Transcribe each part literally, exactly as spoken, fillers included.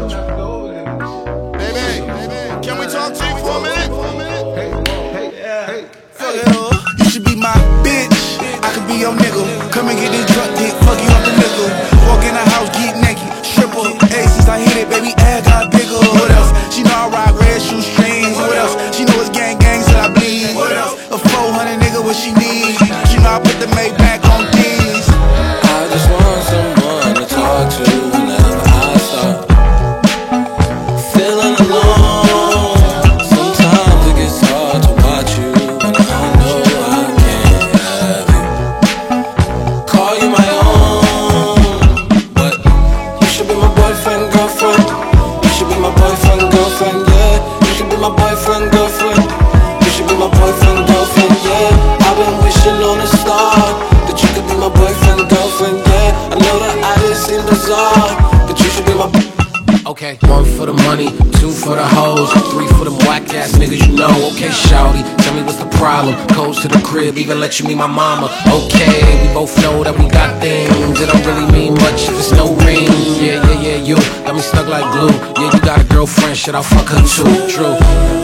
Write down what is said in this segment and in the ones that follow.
Baby, can we talk to you for a minute? Hey, hey, hey, Fuck it all. You should be my bitch, I could be your nigga. Come and get this drunk dick, fuck you up the nickel. Walk in the house, get naked, stripper. Hey, since I hit it, baby, ass got bigger. What else? She know I rock red shoestrings. What else? She know it's gang gang till I bleed. What else? A four hundred nigga, what she need? She know I put the Maybach on these. I just want someone to talk to whenever I start feeling alone. Sometimes it gets hard to watch you when I know I can't have you. Call you my own, but you should be my boyfriend, girlfriend. You should be my boyfriend, girlfriend, yeah. You should be my boyfriend, girlfriend. You should be my boyfriend, girlfriend, yeah. I've been wishing on a star that you could be my boyfriend, girlfriend, yeah. I know that I didn't seem bizarre, but you should be my. Okay, one for the money, two for the hoes, three for them whack ass niggas you know. Okay, shawty, tell me what's the problem. Codes to the crib, even let you meet my mama. Okay, we both know that we got things. It don't really mean much if it's no ring. Yeah, yeah, yeah, you got me stuck like glue. Yeah, you got a girlfriend, shit, I'll fuck her too. True.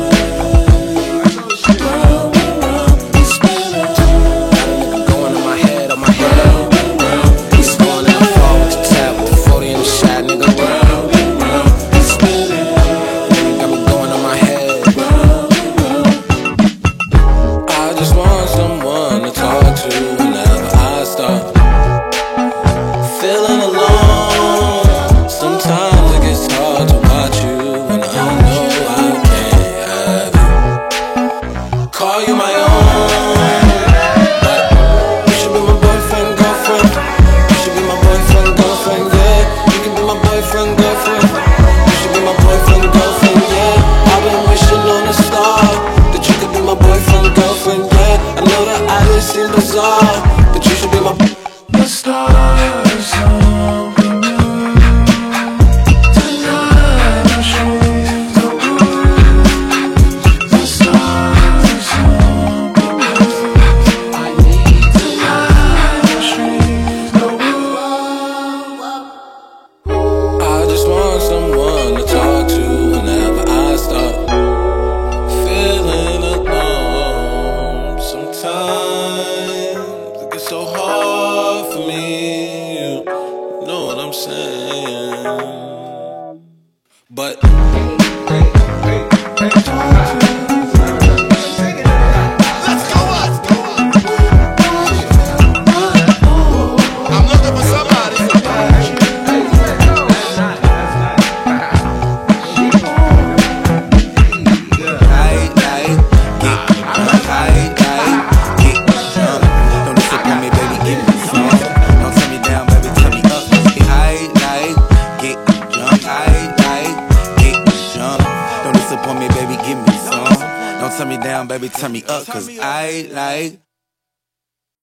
Feeling alone. Sometimes it gets hard to watch you when I know I can't have you. Call you my own, but you should be my boyfriend, girlfriend. You should be my boyfriend, girlfriend, yeah. You can be my boyfriend, girlfriend. You should be my boyfriend, girlfriend, yeah. I've been wishing on a star that you could be my boyfriend, girlfriend, yeah. I know that I didn't seem bizarre, but you should be my the stars open up tonight. I'll show you the world. The stars open up. I need tonight. I'll show you the world. I just want someone to talk to whenever I start feeling alone. Sometimes it gets so hard for me, you know what I'm saying. But Let's go up. I'm looking for somebody. Tight, tight, get drunk, tight, tight, get drunk. Don't disappoint me, baby, give me some. Don't turn me down, baby, turn me up. Get tight, tight, get drunk, tight, tight, get drunk. Don't disappoint me, baby, give me some. Don't turn me down, baby, turn me up, cause I like